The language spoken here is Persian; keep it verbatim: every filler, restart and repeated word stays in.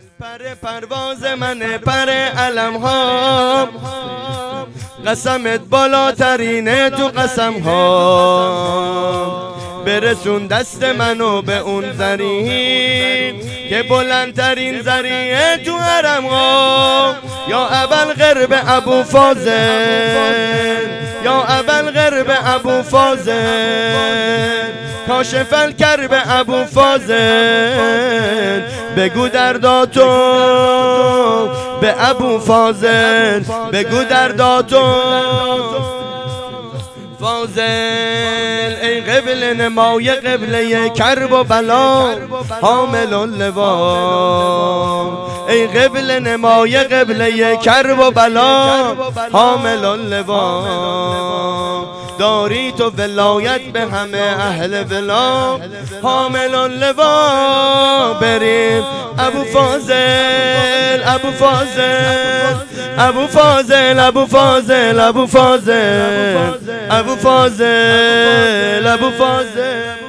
پر پرواز من پر علم ها، قسمت بالاترینه تو قسم ها. برسون دست منو به اون زریح که بلندترین زریعه تو حرم ها. یا اول غرب ابو فاضل، یا اول غرب ابو فاضل، کاشف الکرب ابو فاضل. بگو درداتو به ابو فاضل، بگو درداتو فاضل. ای قبله نمای قبله کرب و بلا، حامل اللوا. ای قبله نمای قبله کرب و بلا، حامل اللوا. داری تو ولایت به همه اهل ولا، حامل اللوا. بریم ابو فاضل، ابو فاضل، ابو فاضل، ابو فاضل، ابو فاضل، ابو فاضل، ابو فاضل.